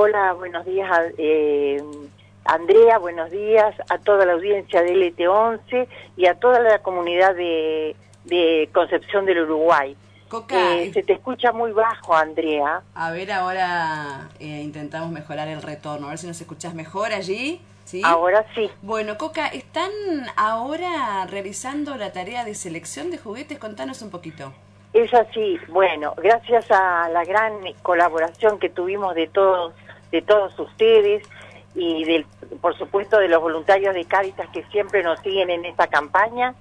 Hola, buenos días, Andrea, buenos días a toda la audiencia de LT11 y a toda la comunidad de Concepción del Uruguay. Coca, Se te escucha muy bajo, Andrea. a ver, ahora intentamos mejorar el retorno, a ver si nos escuchás mejor allí. ¿Sí? Ahora sí. Bueno, Coca, ¿están ahora realizando la tarea de selección de juguetes? Contanos un poquito. Es así, bueno, gracias a la gran colaboración que tuvimos de todos ustedes y por supuesto de los voluntarios de Cáritas que siempre nos siguen en esta campaña,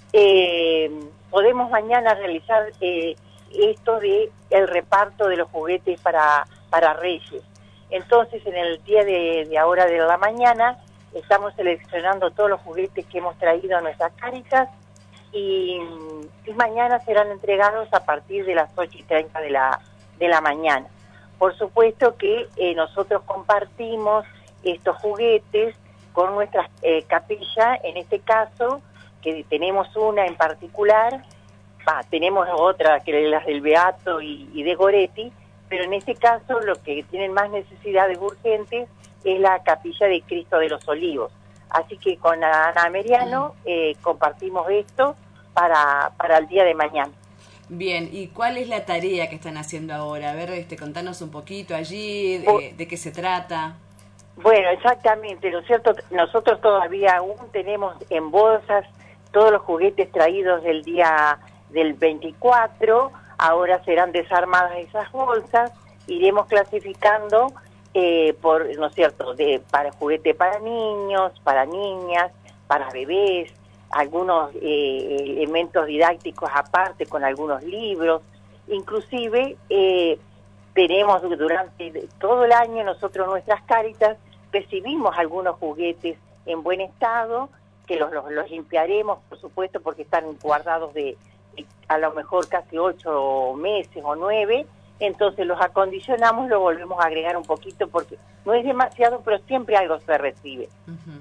podemos mañana realizar esto de el reparto de los juguetes para Reyes. Entonces, en el día de ahora de la mañana, estamos seleccionando todos los juguetes que hemos traído a nuestras Cáritas y mañana serán entregados a partir de las 8:30 de la mañana. Por supuesto que nosotros compartimos estos juguetes con nuestras capillas, en este caso, que tenemos una en particular, tenemos otra que es las del Beato y de Goretti, pero en este caso lo que tienen más necesidades urgentes es la capilla de Cristo de los Olivos. Así que con Ana Meriano compartimos esto para el día de mañana. Bien, ¿y cuál es la tarea que están haciendo ahora? A ver, contanos un poquito allí, de qué se trata. Bueno, exactamente, ¿no es cierto? Nosotros todavía aún tenemos en bolsas todos los juguetes traídos del día del 24, ahora serán desarmadas esas bolsas, iremos clasificando ¿no es cierto?, para juguete para niños, para niñas, para bebés, algunos elementos didácticos aparte con algunos libros, inclusive tenemos durante todo el año nosotros nuestras Cáritas recibimos algunos juguetes en buen estado, que los limpiaremos, por supuesto, porque están guardados de a lo mejor casi 8 meses o 9, entonces los acondicionamos, lo volvemos a agregar un poquito porque no es demasiado, pero siempre algo se recibe.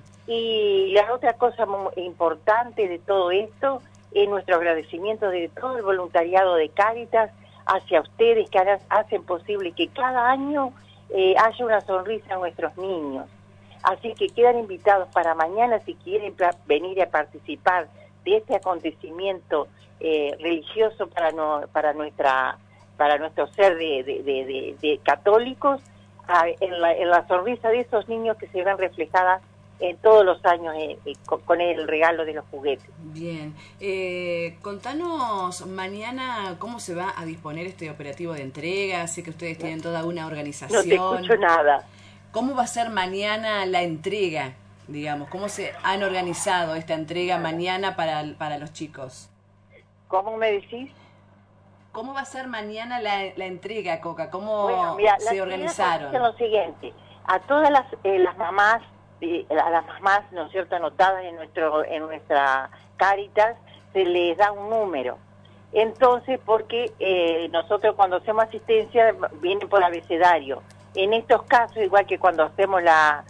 Y la otra cosa muy importante de todo esto es nuestro agradecimiento de todo el voluntariado de Cáritas hacia ustedes que hacen posible que cada año haya una sonrisa a nuestros niños. Así que quedan invitados para mañana si quieren venir a participar de este acontecimiento religioso para nuestro ser de católicos, en la sonrisa de esos niños que se ven reflejadas en todos los años con el regalo de los juguetes. Bien, contanos mañana cómo se va a disponer este operativo de entrega. Sé que ustedes tienen toda una organización. No te escucho nada. ¿Cómo va a ser mañana la entrega, digamos? ¿Cómo se han organizado esta entrega mañana para los chicos? ¿Cómo me decís? ¿Cómo va a ser mañana la entrega, Coca? ¿Cómo se organizaron? Es lo siguiente, a todas las mamás, a las mamás, ¿no es cierto?, anotadas en nuestra Cáritas, se les da un número. Entonces, porque nosotros cuando hacemos asistencia, vienen por abecedario. En estos casos, igual que cuando hacemos la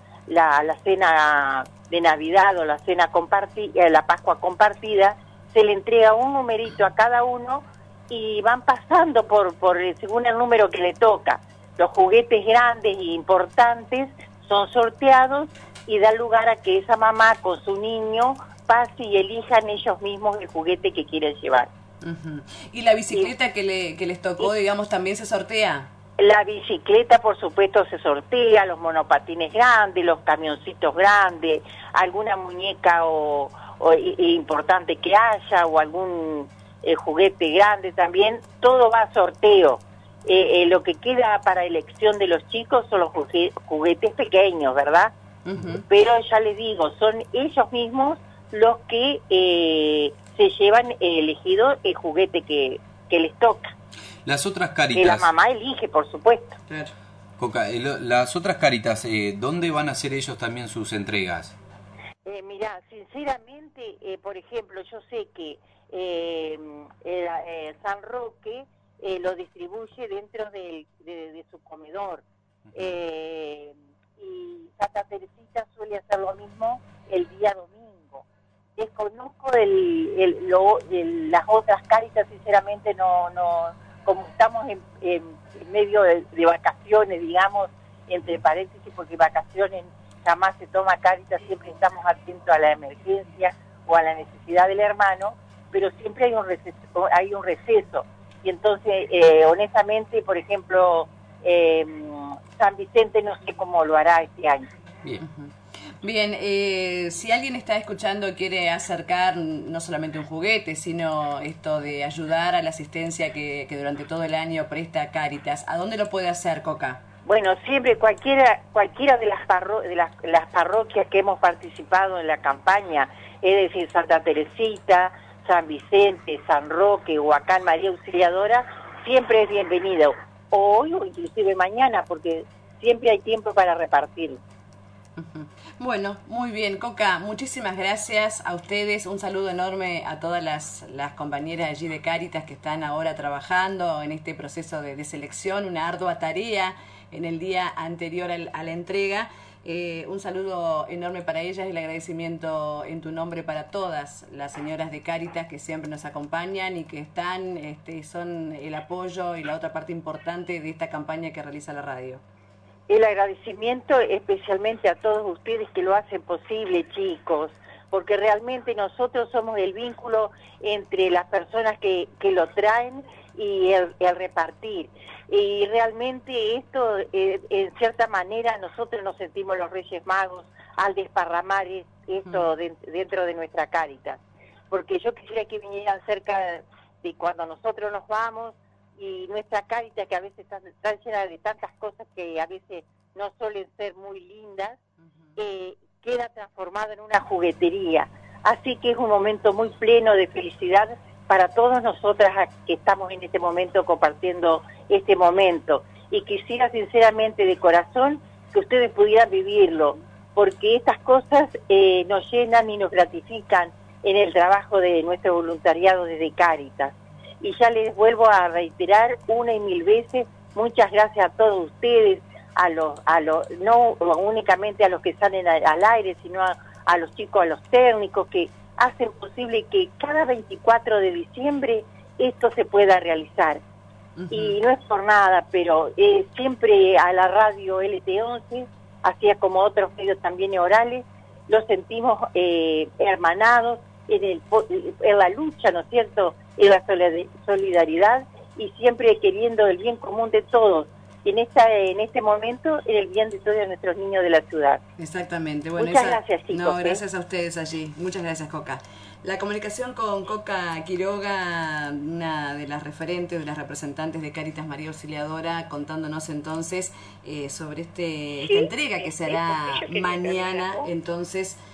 cena de Navidad o la cena compartida, la Pascua compartida, se le entrega un numerito a cada uno y van pasando según el número que le toca. Los juguetes grandes e importantes son sorteados y da lugar a que esa mamá con su niño pase y elijan ellos mismos el juguete que quieren llevar. ¿Y la bicicleta que les tocó, digamos, también se sortea? La bicicleta, por supuesto, se sortea, los monopatines grandes, los camioncitos grandes, alguna muñeca importante que haya o algún juguete grande también, todo va a sorteo. Lo que queda para elección de los chicos son los juguetes pequeños, ¿verdad? Pero ya les digo, son ellos mismos los que se llevan elegido el juguete que les toca. Las otras Cáritas... Que la mamá elige, por supuesto. Claro. Coca, las otras Cáritas, ¿dónde van a hacer ellos también sus entregas? Mirá, sinceramente, por ejemplo, yo sé que San Roque lo distribuye dentro de su comedor. Y Santa Teresita suele hacer lo mismo el día domingo. Desconozco las otras Cáritas, sinceramente como estamos en medio de vacaciones, digamos, entre paréntesis, porque vacaciones jamás se toma Cáritas, siempre estamos atentos a la emergencia o a la necesidad del hermano, pero siempre hay un receso. Y entonces, honestamente, por ejemplo, San Vicente no sé cómo lo hará este año. Bien. Bien, si alguien está escuchando, quiere acercar no solamente un juguete, sino esto de ayudar a la asistencia que durante todo el año presta Cáritas, ¿a dónde lo puede hacer, Coca? Bueno, siempre cualquiera de las parroquias que hemos participado en la campaña, es decir, Santa Teresita, San Vicente, San Roque o acá en María Auxiliadora, siempre es bienvenido. Hoy o inclusive mañana, porque siempre hay tiempo para repartir. Bueno, muy bien, Coca, muchísimas gracias a ustedes, un saludo enorme a todas las compañeras allí de Cáritas que están ahora trabajando en este proceso de selección, una ardua tarea en el día anterior a la entrega. Un saludo enorme para ellas y el agradecimiento en tu nombre para todas las señoras de Cáritas que siempre nos acompañan y que están, son el apoyo y la otra parte importante de esta campaña que realiza la radio. El agradecimiento especialmente a todos ustedes que lo hacen posible, chicos, porque realmente nosotros somos el vínculo entre las personas que lo traen y el repartir. Y realmente esto, en cierta manera, nosotros nos sentimos los Reyes Magos al desparramar esto dentro de nuestra Cáritas. Porque yo quisiera que vinieran cerca de cuando nosotros nos vamos, y nuestra Cáritas, que a veces está llena de tantas cosas que a veces no suelen ser muy lindas, queda transformada en una juguetería. Así que es un momento muy pleno de felicidad para todas nosotras que estamos en este momento compartiendo este momento. Y quisiera sinceramente de corazón que ustedes pudieran vivirlo, porque estas cosas nos llenan y nos gratifican en el trabajo de nuestro voluntariado desde Cáritas. Y ya les vuelvo a reiterar una y mil veces, muchas gracias a todos ustedes, no únicamente a los que salen al aire, sino a los chicos, a los técnicos que hacen posible que cada 24 de diciembre esto se pueda realizar. Y no es por nada, pero siempre a la radio LT11, así como otros medios también orales, los sentimos hermanados en la lucha, ¿no es cierto?, en la solidaridad y siempre queriendo el bien común de todos. En este momento, en el bien de todos nuestros niños de la ciudad. Exactamente. Bueno, muchas gracias, chicos. No, gracias a ustedes allí. Muchas gracias, Coca. La comunicación con Coca Quiroga, una de las referentes, de las representantes de Cáritas María Auxiliadora, contándonos entonces sobre esta entrega que se hará mañana, entonces,